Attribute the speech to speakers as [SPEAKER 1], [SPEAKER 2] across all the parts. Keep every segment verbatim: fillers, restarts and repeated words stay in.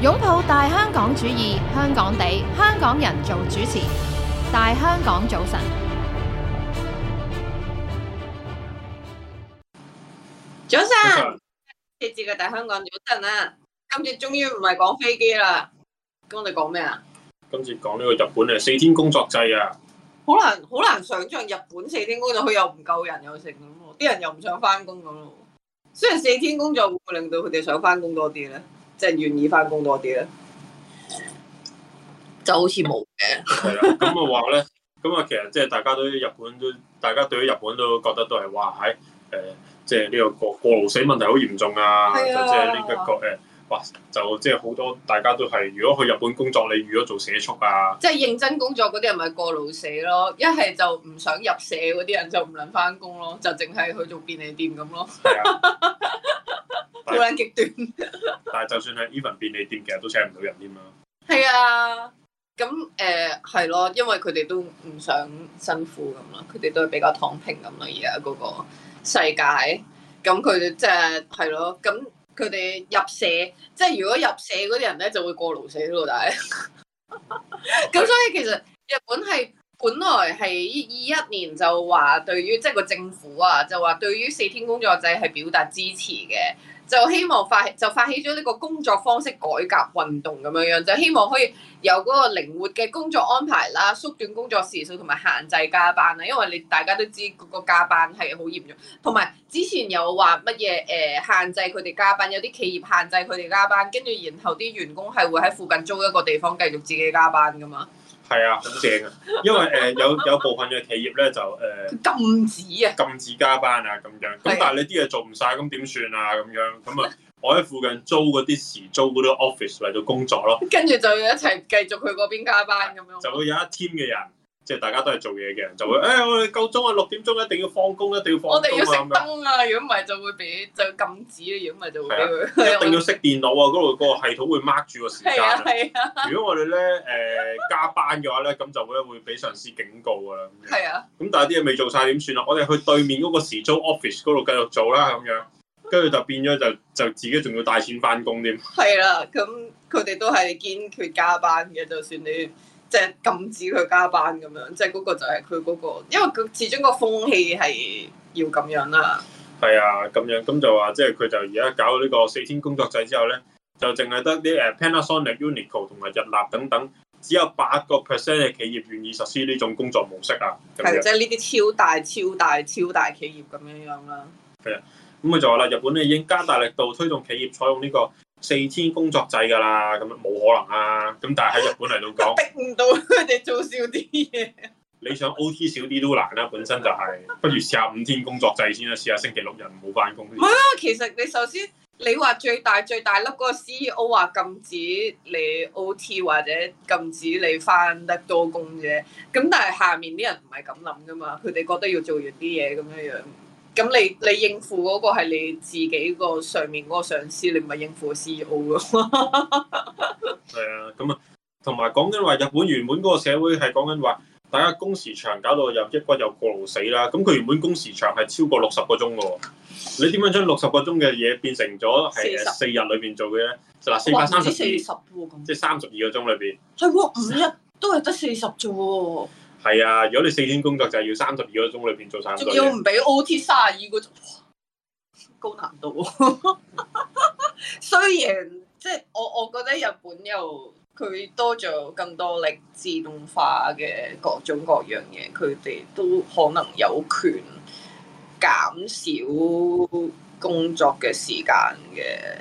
[SPEAKER 1] 擁抱大香港主義，香港地，香港人做主持，大香港早晨。
[SPEAKER 2] 早晨，呢節嘅大香港早晨啊！今次終於唔係講飛機啦，咁我哋講咩啊？
[SPEAKER 3] 今次講呢個日本嘅四天工作制啊！
[SPEAKER 2] 好難好難想像日本四天工作，佢又唔夠人又成咁喎，啲人又唔想翻工咁咯。雖然四天工作會唔會令到佢哋想翻工多啲咧？即係願意翻工多啲咧？就好似冇嘅。
[SPEAKER 3] 係啊，咁啊話咧，咁啊其實即係大家對於日本都，大家對於日本都覺得都係話喺誒，即係呢個過過勞死問題好嚴重啊！就即係呢一個誒，哇！就即係好多大家都係，如果去日本工作，你如果做社畜啊，
[SPEAKER 2] 即係認真工作嗰啲人咪過勞死咯，一係就唔想入社嗰啲人就唔能翻工咯，就淨係去做便利店咁咯。
[SPEAKER 3] 係啊，
[SPEAKER 2] 好撚極端。
[SPEAKER 3] 但係就算係 even 便利店，其實都請唔到人添啦。
[SPEAKER 2] 係啊。咁誒係咯，因為佢哋都唔想辛苦咁啦，佢哋都係比較躺平咁啦。而家嗰個世界，咁佢哋即係係咯，咁佢哋入社，即係如果入社嗰啲人咧就會過勞死咯，但係咁所以其實日本係本來係二一年就話對於即係個政府啊，就話對於四天工作制係表達支持嘅。就希望發就發起咗呢個工作方式改革運動咁樣樣，就希望可以有嗰個靈活嘅工作安排啦，縮短工作時數同埋限制加班啦。因為你大家都知嗰個加班係好嚴重，同埋之前有話乜嘢誒限制佢哋加班，有啲企業限制佢哋加班，跟住然後啲員工係會喺附近租一個地方繼續自己加班噶嘛。
[SPEAKER 3] 係啊，好正啊！因為誒、呃、有有部分嘅企業咧就誒、呃、
[SPEAKER 2] 禁止啊，
[SPEAKER 3] 禁止加班啊咁樣。咁但係你啲嘢做唔晒，咁點算啊？咁樣咁啊，我喺附近租嗰啲時租嗰啲 office 嚟到工作咯。跟
[SPEAKER 2] 住就要一齊繼續去嗰邊加班咁樣。
[SPEAKER 3] 就會有一 team 嘅人，即係大家都係做嘢嘅人，就會誒、哎、我哋夠鐘啊，六點鐘一定要放工，一定要放工啊！
[SPEAKER 2] 我哋要熄燈啊！如果唔係就會俾就禁止啊！如果唔係就會俾佢、
[SPEAKER 3] 啊、一定要熄電腦啊！嗰度個系統會 mark 住個時間。係
[SPEAKER 2] 啊係啊！
[SPEAKER 3] 如果我哋咧誒加班嘅話咧，咁就會會俾上司警告㗎啦。
[SPEAKER 2] 係啊！
[SPEAKER 3] 咁但係啲嘢未做晒點算啊？我哋去對面嗰個時租 office 嗰度繼續做啦，咁樣跟住就變咗就就自己仲要帶錢翻工添。
[SPEAKER 2] 係啦、啊，咁佢哋都係堅決加班嘅，就算你。即係禁止佢加班咁樣，即係嗰個就係佢嗰個，因為佢始終個風氣係要咁樣啦。
[SPEAKER 3] 係啊，咁樣咁就話，即係佢就而家搞呢個四天工作制之後咧，就淨係得啲誒 Panasonic、Uniqlo 同埋日立等等，只有八個 percent 嘅企業願意實施呢種工作模式啊。
[SPEAKER 2] 係，即係呢啲超大、超大、超大企業咁樣樣啦。
[SPEAKER 3] 係啊，咁佢就話啦，日本咧已經加大力度推動企業採用呢個四天工作制㗎啦，咁冇可能啊！咁但係喺日本嚟到講，
[SPEAKER 2] 逼唔到佢哋做少啲嘢。
[SPEAKER 3] 你想 O T 少啲都難啦，本身就係、是，不如試下五天工作制先啦，試下星期六日唔好翻工。
[SPEAKER 2] 唔係啊，其實你首先你話最大最大粒嗰個 C E O 話禁止你 O T 或者禁止你翻得多工啫，咁但係下面啲人唔係咁諗噶嘛，佢哋覺得要做完啲嘢咁樣樣。咁你你應付嗰個係你自己個上面嗰個上司，你唔係應付個 C E O 咯。係
[SPEAKER 3] 啊，咁啊，同埋講緊話日本原本嗰個社會係講緊話，大家工時長搞到又抑鬱又過勞死啦。咁佢原本工時長係超過六十個鐘嘅喎，你點樣將六十個鐘嘅嘢變成咗係四日裏邊做嘅咧？就嗱四百三十二，即係三十二個鐘裏邊。係喎，
[SPEAKER 2] 五日都係得四十啫喎。
[SPEAKER 3] 係啊，如果你四天工作就係要三十二個鐘裏邊做晒。仲
[SPEAKER 2] 要唔俾 O T 三十二個鐘，高難度。雖然即係我我覺得日本又佢多咗咁多力自動化嘅各種各樣嘢，佢哋都可能有權減少工作嘅時間嘅。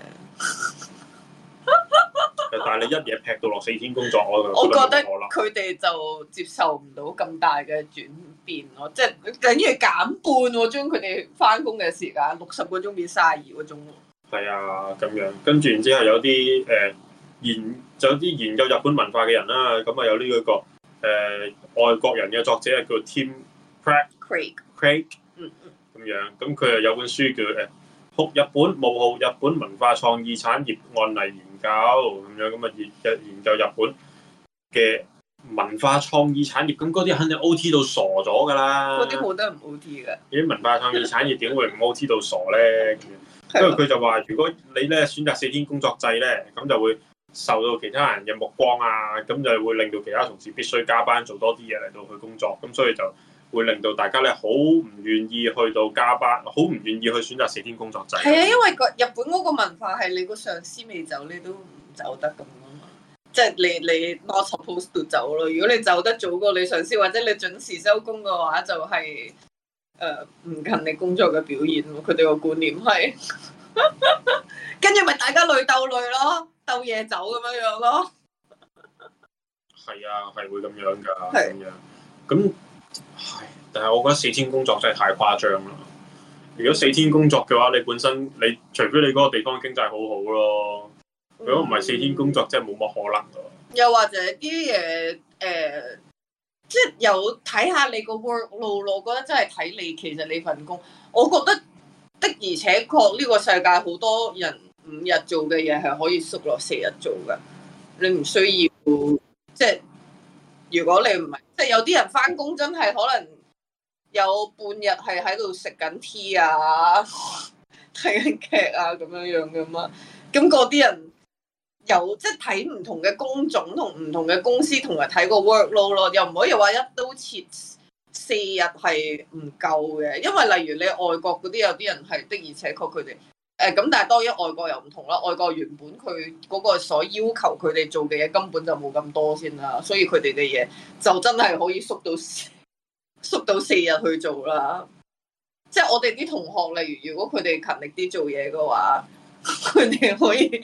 [SPEAKER 3] 但係你一嘢劈到落四天工作，我
[SPEAKER 2] 我覺得佢哋就接受唔到咁大嘅轉變咯，即係等於減半喎，將佢哋翻工嘅時間六十個鐘變三十二個鐘喎。
[SPEAKER 3] 係啊，咁樣跟住然之後有啲誒、呃、研就有啲研究日本文化嘅人啦，咁啊有呢、這、一個誒、呃、外國人嘅作者係叫 Tim Craig Craig 嗯嗯咁樣，咁佢又有本書叫誒學日本冒號日本文化創意產業案例研究咁樣，咁啊研研究日本嘅文化創意產業，咁嗰啲肯定 O T 到傻咗㗎啦。
[SPEAKER 2] 嗰啲冇得唔 O T 㗎。
[SPEAKER 3] 啲文化創意產業點會唔 O T 到傻咧？因為佢就話，如果你咧選擇四天工作制咧，咁就會受到其他人嘅目光啊，咁就會令到其他同事必須加班做多啲嘢嚟到去工作，咁所以就會令到大家咧好唔願意去到加班，好唔願意去選擇四天工作制。
[SPEAKER 2] 係啊，因為個日本嗰個文化係你個上司未走，你都唔走得咁啊嘛。即係你你 not supposed to 走咯。如果你走得早過你上司，或者你準時收工嘅話，就係誒唔勤力工作嘅表現咯。佢哋個觀念係，跟住咪大家累鬥累咯，鬥夜走咁樣樣咯。
[SPEAKER 3] 係啊，係會咁樣㗎，咁樣咁係，但係我覺得四天工作真係太誇張啦。如果四天工作嘅話，你本身你除非你嗰個地方經濟好好咯。如果唔係四天工作，真係冇乜可能㗎。
[SPEAKER 2] 又或者啲嘢誒，即係有睇下你個 workload 咯。我覺得真係睇你其實你份工。我覺得的而且確呢個世界好多人五日做嘅嘢係可以縮落四日做㗎。你唔需要即係，如果你唔係即係有啲人返工真係可能有半日係喺度食緊 tea 啊、睇緊劇啊咁樣樣㗎嘛。咁嗰啲人。有即係睇唔同嘅工種同唔同嘅公司，同埋睇個 workload 咯，又唔可以話一刀切四日係唔夠嘅，因為例如你外國嗰啲有啲人係的而且確佢哋誒咁，但係當然外國又唔同啦，外國原本佢嗰個所要求佢哋做嘅嘢根本就冇咁多先啦，所以佢哋嘅嘢就真係可以縮到縮到四日去做啦。即係我哋啲同學，例如如果佢哋勤力啲做嘢嘅話，佢哋可以，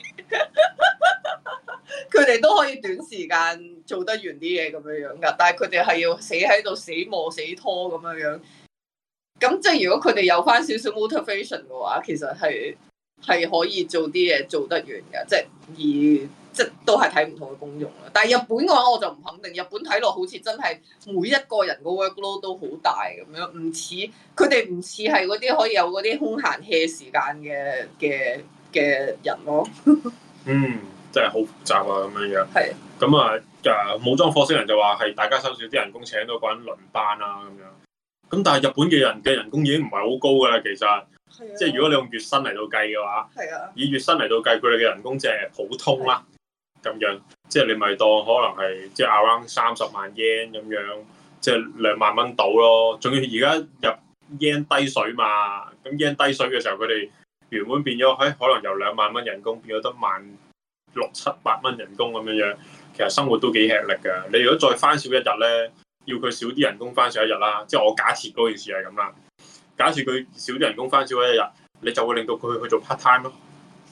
[SPEAKER 2] 佢哋都可以短時間做得完啲嘢咁樣樣噶，但係佢哋係要死喺度死磨死拖咁樣樣。咁即係如果佢哋有翻少少 motivation 嘅話，其實係係可以做啲嘢做得完嘅，即係而即係都係睇唔同嘅功用啦。但係日本嘅話，我就唔肯定。日本睇落好似真係每一個人個 workload 都好大咁樣，唔似佢哋唔似係嗰啲可以有嗰啲空閒 hea 時間嘅嘅嘅人咯。嗯，
[SPEAKER 3] 真係好複雜啊咁樣樣。
[SPEAKER 2] 係。
[SPEAKER 3] 咁啊，誒武裝火星人就話係大家收少啲人工，請到個人輪班啦咁樣。咁但係日本嘅人嘅人工已經唔係好高㗎啦，其實。係啊。即係如果你用月薪嚟到計嘅話。係啊。以月薪嚟到計，佢哋嘅人工即係普通啦。咁樣，即係你咪當可能係即係 around 三十萬 yen 咁樣，即係兩萬蚊到咯。仲要而家入 yen 低水嘛，咁 yen 低水嘅時候，佢哋原本變咗，喺、哎、可能由兩萬蚊人工變咗得萬六七百蚊人工咁樣樣，其實生活都幾吃力㗎。你如果再翻少一日咧，要佢少啲人工翻少一日啦，即係我假設嗰件事係咁啦。假設佢少啲人工翻少一日，你就會令到佢去做 part time 咯。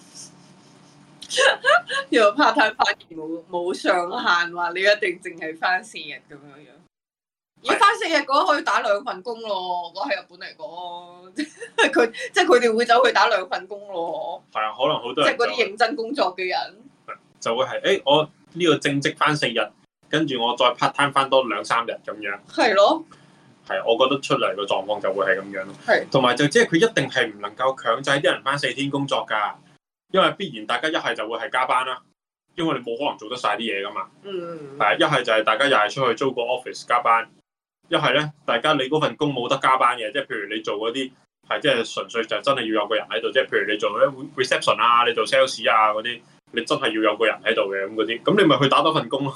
[SPEAKER 2] 如果 part time 反而冇冇上限話，你一定淨係翻四日咁樣樣。如果翻四日嘅話，可以打兩份工咯。我喺日本嚟講，佢即係佢哋會走去打兩份工咯。
[SPEAKER 3] 係啊，可能好多人
[SPEAKER 2] 即係嗰啲認真工作嘅人，
[SPEAKER 3] 就會係誒、欸，我呢個正職翻四日，跟住我再 part time 翻多兩三日咁樣。係咯。係，我覺得出嚟個狀況就會係咁樣咯。係。同埋就即係佢一定係唔能夠強制啲人翻四天工作㗎。因為必然大家一係就會係加班啦，因為你冇可能做得晒啲嘢噶嘛。嗯。係一係就係大家又係出去租個 office 加班，一係咧大家你嗰份工冇得加班嘅，即係譬如你做嗰啲係即係純粹就真係要有個人喺度，即係譬如你做咧 reception 啊，你做 sales 啊嗰啲，你真係要有個人喺度嘅咁嗰啲，咁你咪去打多份工咯。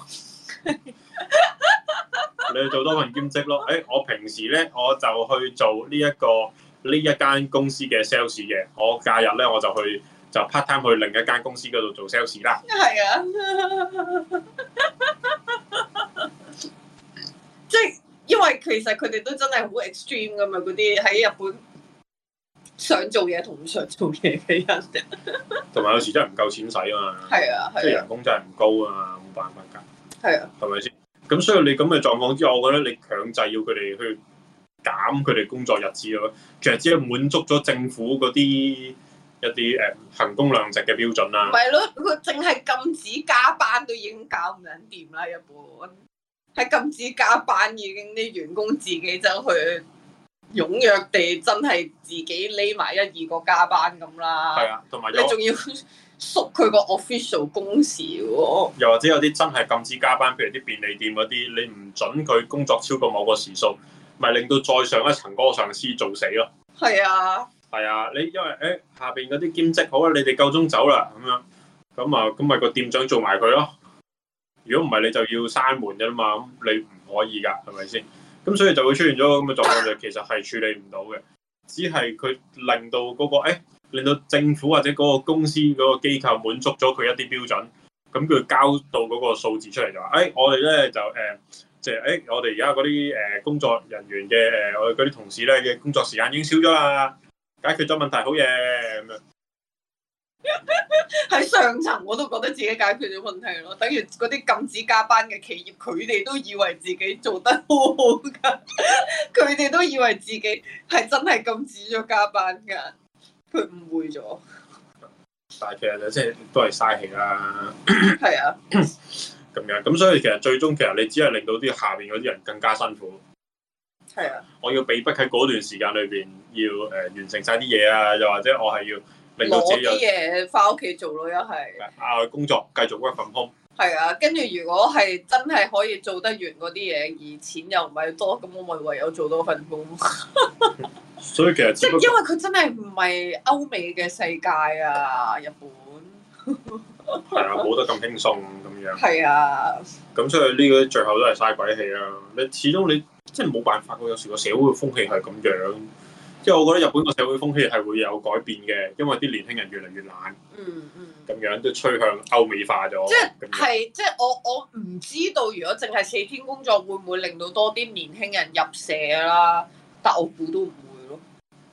[SPEAKER 3] 你去做多份兼職咯。誒、欸，我平時咧我就去做呢、這、一個呢一間公司嘅 sales 嘅，我假日咧我就去。就 part time 去另一間公司嗰度做 sales 啦。係啊，即係因為其實佢哋都真係好 extreme 噶嘛，嗰啲喺日本想做嘢同唔想做嘢嘅人。同埋有時真係唔夠錢使啊嘛。係啊，即係人工真係唔高啊，冇辦法㗎。係啊，係咪先？咁所以你咁嘅狀況之下，我覺得你強制要佢哋去減佢哋工作日子咯，其實只係滿足咗政府嗰啲。一啲誒衡工量值嘅標準啦，唔係咯，佢淨係禁止加班都已經搞唔撚掂啦，日本係禁止加班已經啲員工自己走去踴躍地真係自己匿埋一二個加班咁啦，係啊，同埋你仲要縮佢個 official 工時喎，又或者有啲真係禁止加班，譬如啲便利店嗰啲，你唔準佢工作超過某個時數，咪令到再上一層嗰個上司做死咯，係啊。係啊，你因為誒、欸、下邊嗰啲兼職好啦，你哋夠鐘走啦咁樣， 咁啊咁咪個店長做埋佢咯。如果唔係你就要閂門㗎啦嘛，咁你唔可以㗎，係咪先？咁所以就會出現咗咁嘅狀況，就其實係處理唔到嘅，只係佢令到嗰、嗰個誒，令到政府或者嗰個公司嗰個機構滿足咗佢一啲標準，咁佢交到嗰個數字出嚟就話，誒、哎、我哋咧就誒，即係誒我哋而家嗰啲誒工作人員嘅誒、呃、我哋嗰啲同事咧嘅工作時間已經少咗啦，解決咗問題，好嘢咁樣。
[SPEAKER 2] 喺上層我都覺得自己解決咗問題咯，等於嗰啲禁止加班嘅企業，佢哋都以為自己做得好好㗎，佢哋都以為自己係真係禁止咗加班㗎，佢誤會咗。
[SPEAKER 3] 但係其實就即係都係嘥氣啦。
[SPEAKER 2] 係啊，
[SPEAKER 3] 咁樣咁所以其實最終其實你只係令到啲下邊嗰啲人更加辛苦。
[SPEAKER 2] 係啊，
[SPEAKER 3] 我要被迫喺嗰段時間裏邊要誒、呃、完成晒啲嘢啊，又或者我係要。攞
[SPEAKER 2] 啲嘢翻屋企做咯，一係
[SPEAKER 3] 啊工作繼續 work from home。
[SPEAKER 2] 係啊，跟住如果係真係可以做得完嗰啲嘢，而錢又唔係多，咁我咪唯有做多份工。
[SPEAKER 3] 所以其實
[SPEAKER 2] 即係因為佢真係唔係歐美嘅世界啊，日本
[SPEAKER 3] 係啊，冇得咁輕鬆咁樣。
[SPEAKER 2] 係啊，
[SPEAKER 3] 咁所以呢個最後都係嘥鬼氣啦。你始終你即係冇辦法，有時個社會嘅風氣係咁樣。即係我覺得日本個社會風氣係會有改變嘅，因為啲年輕人越嚟越懶，
[SPEAKER 2] 嗯嗯，
[SPEAKER 3] 咁樣都趨向歐美化咗。
[SPEAKER 2] 即係係即係我我唔知道，如果淨係四天工作會唔會令到多啲年輕人入社啦？但我估都唔會咯。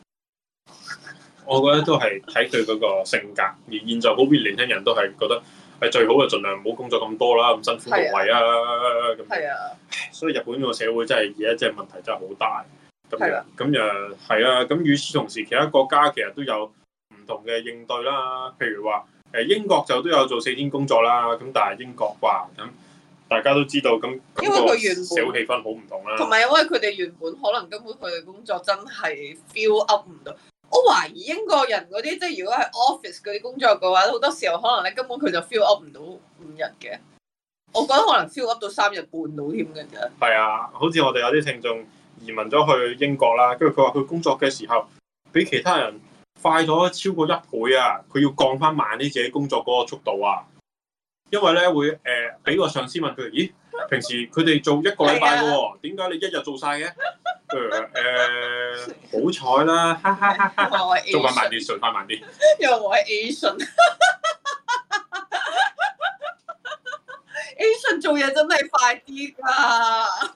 [SPEAKER 3] 我覺得都係睇佢嗰個性格，而現在普遍年輕人都係覺得係最好就盡量唔好工作咁多啦，咁辛苦無謂啊咁。係啊，所以日本個社會真係而家即係問題真係好大。咁樣咁誒係啊，咁與此同時，其他國家其實都有唔同嘅應對啦。譬如話誒英國就都有做四天工作啦，咁但係英國話咁大家都知道咁，因為佢原本社會氣氛好唔同啦。
[SPEAKER 2] 同埋因為佢哋原本可能根本佢哋工作真係 feel up 唔到。我懷疑英國人嗰啲即係如果係 office 嗰啲工作嘅話，好多時候可能咧根本佢就 feel up 唔到五日嘅。我覺得可能 feel up 到三日半到添嘅啫。
[SPEAKER 3] 係啊，好似我哋有啲聽眾移民咗去英國啦，跟住佢話佢工作嘅時候比其他人快咗超過一倍啊！佢要降翻慢啲自己工作嗰個速度啊，因為咧會誒俾、呃、個上司問佢：咦，平時佢哋做一個禮拜嘅喎，點解你一日做晒嘅？誒誒，好彩啦，哈哈哈哈！做翻慢啲，做翻慢啲。
[SPEAKER 2] 因為我係 Asian。Asian 做嘢真係快啲㗎。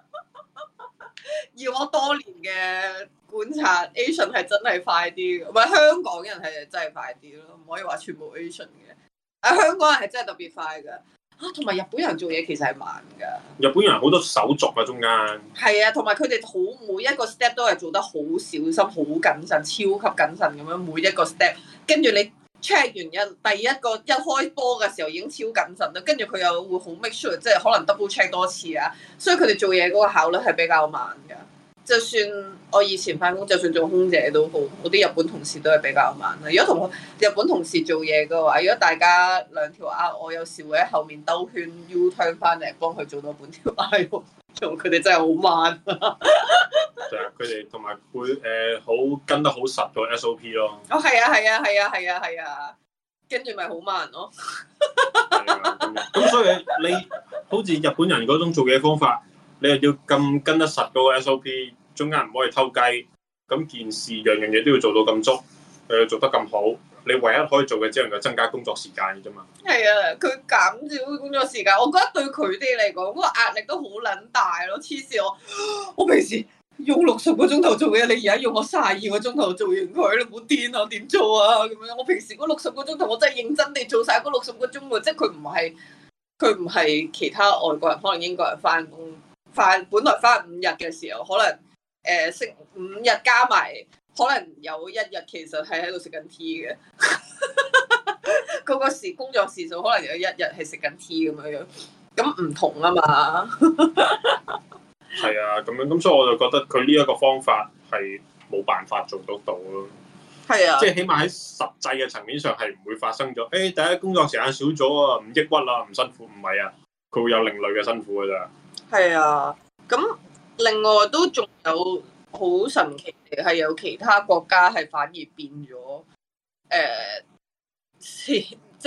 [SPEAKER 2] 以我多年嘅觀察 ，Asian 係真係快啲嘅，唔係香港人係真係快啲咯，唔可以話全部 Asian 嘅。啊，香港人係真係特別快㗎，啊，同埋日本人做嘢其實係慢㗎。
[SPEAKER 3] 日本人好多手續啊，中間。係
[SPEAKER 2] 啊，同埋佢哋好每一個 step 都係做得好小心、好謹慎、超級謹慎咁樣每一個 step，跟住你 check 完一第一個一開波嘅時候已經超謹慎啦，跟住佢又會好 make sure，即係可能 double check 多次啊，所以佢哋做嘢嗰個效率係比較慢㗎。就算我以前返工，就算做空姐都好，我啲日本同事都係比較慢啦。如果同日本同事做嘢嘅話，如果大家兩條啊，我有時會喺後面兜圈 U turn 翻嚟幫佢做多半條 I， 做佢哋真係好慢。
[SPEAKER 3] 係啊，佢哋同埋會誒好跟得好實個 S O P 咯。
[SPEAKER 2] 哦，係啊，係啊，係啊，係啊，係啊，跟住咪好慢咯。
[SPEAKER 3] 係啊，咁所以你好似日本人嗰種做嘢方法，你又要咁跟得實嗰個 S O P， 中間唔可以偷雞，咁件事樣樣嘢都要做到咁足，又要做得咁好，你唯一可以做嘅只能夠增加工作時間嘅啫嘛。
[SPEAKER 2] 係啊，佢減少工作時間，我覺得對佢哋嚟講，嗰個壓力都好撚大咯。黐線我，我平時用六十個鐘頭做嘢，你而家用我卅二個鐘頭做完佢，你唔好癲啊！點做啊？咁樣我平時嗰六十個鐘頭，我真係認真地做晒嗰六十個鐘喎。即係佢唔係佢唔係其他外國人，可能英國人翻工。翻本來翻五日嘅時候，可能誒食、呃、五日加埋，可能有一日其實係喺度食緊 tea 嘅。嗰個時工作時數可能有一日係食緊 tea 咁樣樣，咁唔同啊嘛。
[SPEAKER 3] 係啊，咁樣咁所以我就覺得佢呢一個方法係冇辦法做得到咯。
[SPEAKER 2] 係啊，
[SPEAKER 3] 即係起碼喺實際嘅層面上係唔會發生咗。誒、欸，第一工作時間少咗啊，唔抑鬱啦，唔辛苦，唔係啊，佢會有另類嘅辛苦㗎咋。係
[SPEAKER 2] 啊，咁另外都仲有好神奇嘅係有其他國家係反而變咗誒，即係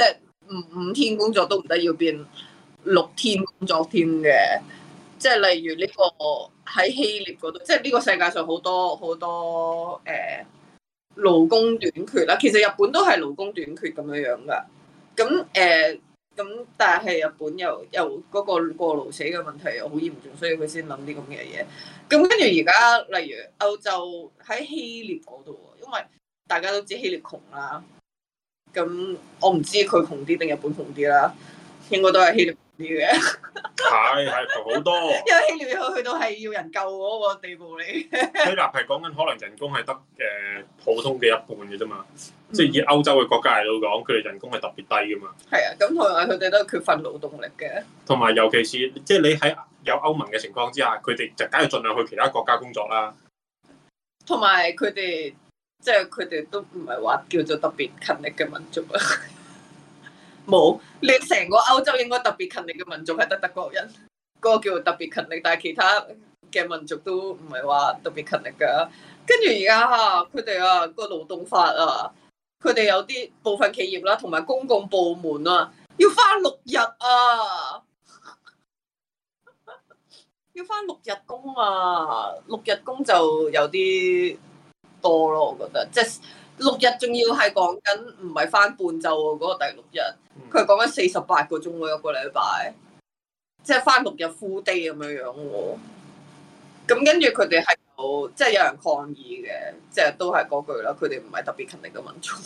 [SPEAKER 2] 五五天工作都唔得，要變六天工作添嘅。即係例如呢個喺希臘嗰度，即係呢個世界上好多好多誒、呃、勞工短缺啦。其實日本都係勞工短缺咁樣樣噶。咁誒咁，但係日本又又嗰個過勞死嘅問題又好嚴重，所以佢先諗啲咁嘅嘢。咁跟住而家例如歐洲喺希臘嗰度，因為大家都知希臘窮啦。咁我唔知佢窮啲定日本窮啲啦，應該都係希臘窮啲嘅。
[SPEAKER 3] 係係窮好多，
[SPEAKER 2] 因為希臘去到係要人救嗰個地步嚟。
[SPEAKER 3] 希臘係講緊可能人工係得誒普通嘅一半嘅啫嘛，嗯、即係以歐洲嘅國家嚟到講，佢哋人工係特別低噶嘛。係
[SPEAKER 2] 啊，咁同埋佢哋都係缺乏勞動力嘅。同
[SPEAKER 3] 埋尤其是即係你喺有歐盟嘅情況之下，佢哋就梗係盡量去其他國家工作啦。
[SPEAKER 2] 同埋佢哋。即係佢哋都唔係話叫做特別勤力嘅民族啊，冇你成個歐洲應該特別勤力嘅民族係得德國人，嗰、嗰個叫做特別勤力，但係其他嘅民族都唔係話特別勤力㗎。跟住而家嚇佢哋啊個勞動法啊，佢哋有啲部分企業啦，同埋公共部門啊，要返六日啊，要返六日工啊，六日工就有啲多咯，我覺得即係六日仲要係講緊唔係翻半晝喎，嗰、嗰個第六日佢係講緊四十八個鐘喎一個禮拜，即係翻六日 full day 咁樣樣喎。咁跟住佢哋係有即係有人抗議嘅，即係都係嗰句啦。佢哋唔係特別勤力嘅民眾，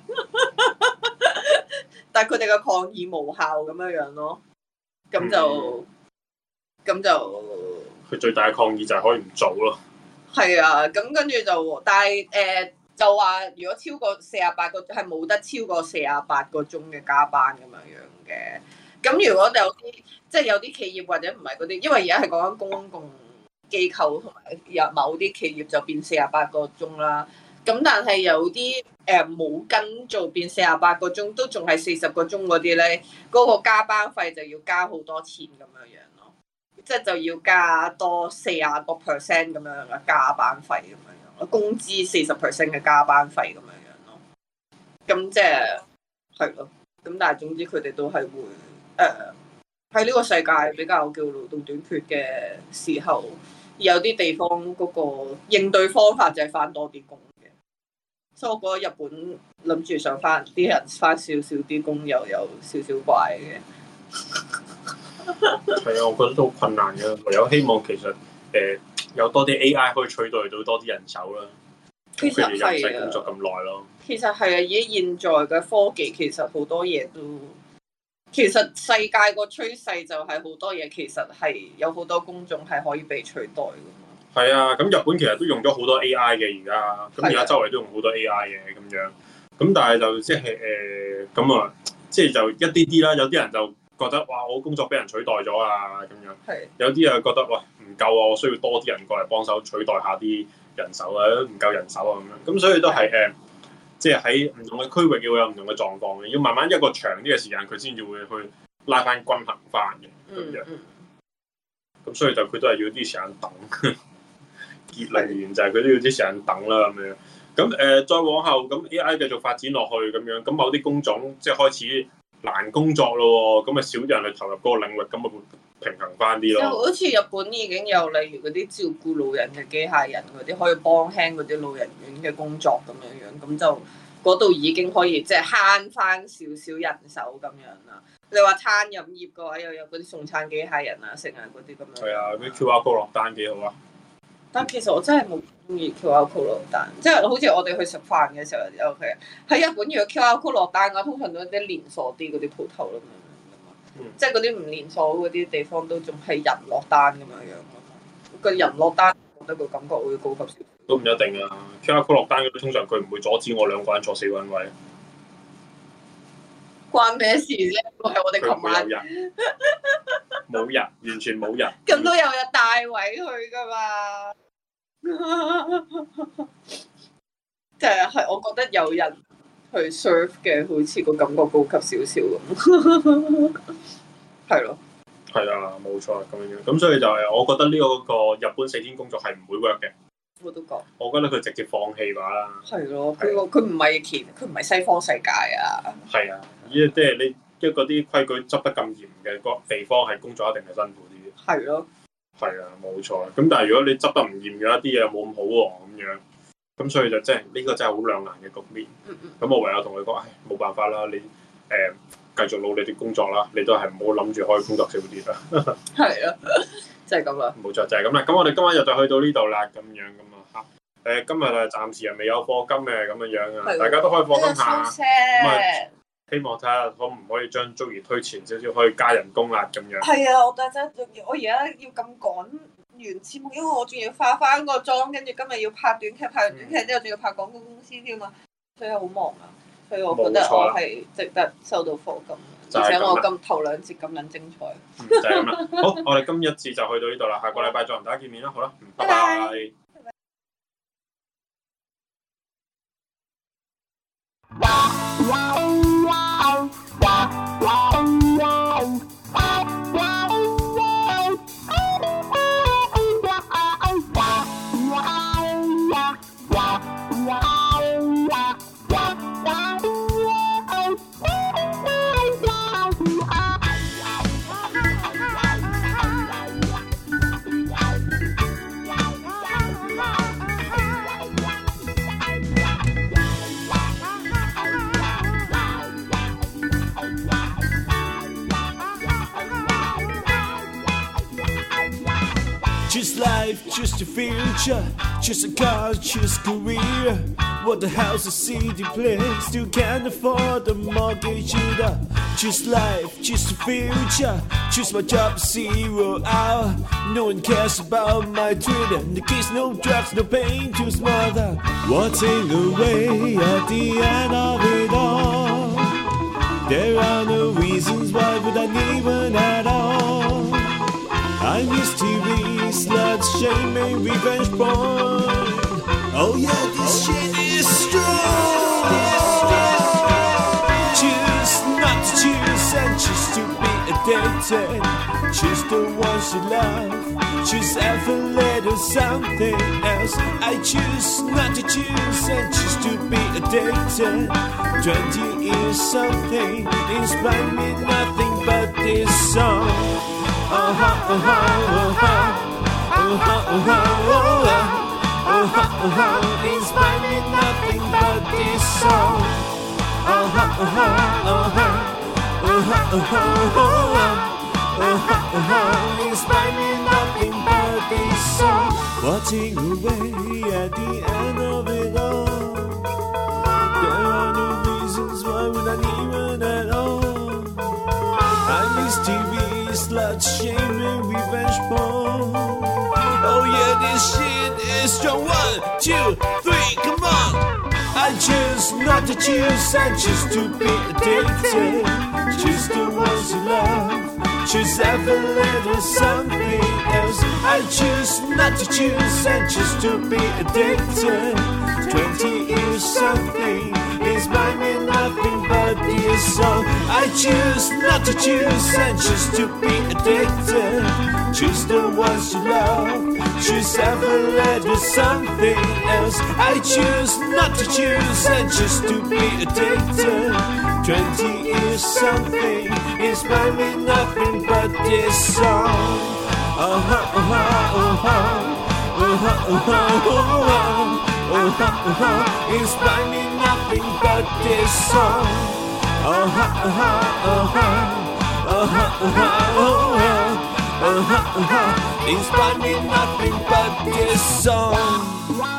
[SPEAKER 2] 但係佢哋嘅抗議無效咁樣樣咯。咁就咁、嗯、就
[SPEAKER 3] 佢最大嘅抗議就係可以唔做咯。
[SPEAKER 2] 係啊，咁跟住就，但係誒、呃、就話，如果超過四十八個，係冇得超過四十八個鐘嘅加班咁樣樣嘅。咁如果有啲即係有啲企業或者唔係嗰啲，因為而家係講緊公共機構同埋有某啲企業就變四十八個鐘啦。咁但係有啲誒冇跟做變四十八個鐘，都仲係四十個鐘嗰啲咧，嗰、嗰個加班費就要加好多錢咁樣樣。即係就要加多四十個 percent 咁樣嘅加班費咁樣樣，工資四十 percent 嘅加班費咁樣樣咯。咁即係係咯。咁但係總之佢哋都係會誒喺呢個世界比較叫勞動短缺嘅時候，有啲地方嗰個應對方法就係翻多啲工嘅。所以我覺得日本諗住想翻啲人翻少少啲工，又有少少怪嘅。
[SPEAKER 3] 係啊，我覺得都好困難嘅。唯有希望其實誒、呃、有多啲 A I 可以取代到多啲人手啦。
[SPEAKER 2] 其實係啊，
[SPEAKER 3] 唔使工作咁耐咯。
[SPEAKER 2] 其實係啊，以現在嘅科技，其實好多嘢都，其實世界個趨勢就係好多嘢，其實係有好多工種係可以被取代噶嘛。係
[SPEAKER 3] 啊，咁日本其實都用咗好多 A I 嘅而家，咁而家周圍都用好多 A I 嘅咁樣。咁但係就即係誒咁啊，即係就一啲啲啦。有啲人就覺得哇，我工作俾人取代咗啊咁樣。係。有啲又覺得喂唔夠啊，我需要多啲人過嚟幫手取代下啲人手啊，唔夠人手啊咁樣。咁所以都係誒，即係喺唔同嘅區域要有唔同嘅狀況嘅，要慢慢一個長啲嘅時間，佢先至會去拉翻均衡翻嘅咁樣。咁、嗯嗯、所以就佢都係要啲時間等。結論完就係佢都要啲時間等啦咁樣。咁誒、呃，再往後咁 A I 繼續發展落去咁樣，咁某啲工種即係開始難工作咯，咁咪少啲人去投入嗰個領域，咁咪會平衡翻啲咯。就
[SPEAKER 2] 好似日本已經有例如嗰啲照顧老人嘅機械人嗰啲，可以幫輕嗰啲老人院嘅工作咁樣樣，咁就嗰度已經可以即係慳翻少少人手咁樣啦。你話餐飲業嘅話，又有嗰啲送餐機械人啊，食啊嗰啲咁樣。
[SPEAKER 3] 係啊，啲 Q R code 落單幾好啊！
[SPEAKER 2] 但其實我真係冇中意 Q R code 落單，即係好似我哋去食飯嘅時候有佢喺日本，如果 Q R code 落單嘅話，通常都係啲連鎖啲嗰啲鋪頭咁樣，即係嗰啲唔連鎖嗰啲地方都仲係人落單咁樣樣噶嘛。個人落單，我覺得個感覺會高級少少。
[SPEAKER 3] 都唔一定啊 ，Q R code 落單嗰啲通常佢唔會阻止我兩個人坐四個人位。
[SPEAKER 2] 關咩事啫？我係我哋琴晚
[SPEAKER 3] 冇人，完全冇人。
[SPEAKER 2] 咁都有人帶位去噶嘛？即係係，我覺得有人去 serve 嘅，好似個感覺高級少少咁。係咯，
[SPEAKER 3] 係啊，冇錯咁樣。咁所以就係，我覺得呢個個日本四天工作係唔會 work 嘅。
[SPEAKER 2] 我都覺。
[SPEAKER 3] 我覺得佢直接放棄話啦。
[SPEAKER 2] 係咯，佢佢唔係其佢唔係西方世界啊。
[SPEAKER 3] 係啊，依即係你即係嗰啲規矩執得咁嚴嘅個地方係工作一定係辛苦啲。
[SPEAKER 2] 係咯，
[SPEAKER 3] 係啊，冇錯。咁但係如果你執得唔嚴嘅一啲嘢又冇咁好喎，咁樣咁所以就真係呢個真係好兩難嘅局面。咁、嗯嗯、我唯有同佢講，唉，冇辦法啦，你誒、呃、繼續努力啲工作啦，你都係唔好諗住可以工作少啲啦。
[SPEAKER 2] 係啊，就係咁啦。冇
[SPEAKER 3] 錯，就係咁啦。咁我哋今晚就就去到呢度啦，咁樣咁啊嚇。誒今日啊，暫時又未有課金嘅咁樣樣啊，大家都可以課金下。咁啊，希望睇下可唔可以將 Joey 推前少少，可以加人工啦咁樣。
[SPEAKER 2] 係啊，我但係我而家要咁趕完節目，因為我仲要化翻個妝，跟住今日要拍短劇，拍完短劇之後仲要拍廣告公司添嘛，所以好忙啊。所以我覺得我係值得收到課金，而且我今頭兩節咁撚精彩。
[SPEAKER 3] 嗯，就係咁啦。好，我哋今日節就去到呢度啦，下個禮拜再同大家見面啦。好啦，拜拜。
[SPEAKER 4] Choose life, choose the future, choose a car, choose career. What the hell's a city place? Still can't afford the mortgage either. Choose life, choose the future, choose my job zero hour. No one cares about my Twitter. The kids, no drugs, no pain, too smother. Walking away at the end of it all. There are no reasons why would I need one at all. I miss T V, sluts, shame and revenge porn. Oh yeah, this shit is strong. Choose not to choose and choose to be addicted. Choose the ones you love. Choose every little something else. I choose not to choose and choose to be addicted. Twenty years something inspire me nothing but this song. Uh-huh, uh-huh, uh-huh, uh-huh, uh-huh, uh-huh, uh-huh, uh-huh, inspire me nothing but this song. Uh-huh, uh-huh, uh-huh, uh-huh, uh-huh, uh-huh, uh-huh, inspire me nothing but this song. Walking away at the end of it all. There are no reasons why would I need one at all. I miss T V. Slut, shame and revenge porn. Oh yeah, this shit is strong. One, two, three, come on. I choose not to choose, I choose to be addicted. Choose the ones you love. Choose every little something else. I choose not to choose, I choose to be addicted. Twenty years something is by me nothing but this song. I choose not to choose and choose to be addicted. Choose the ones you love. Choose every little something else. I choose not to choose and choose to be addicted. Twenty years something is by me nothing but this song. Uh-huh, uh-huh, uh-huh, uh-huh, uh-huh, uh-huh. Uh-huh, uh-huh, inspire me nothing but this song. Uh-huh, uh-huh, uh-huh, uh-huh, uh-huh, uh-huh, uh-huh, inspire me nothing but this song.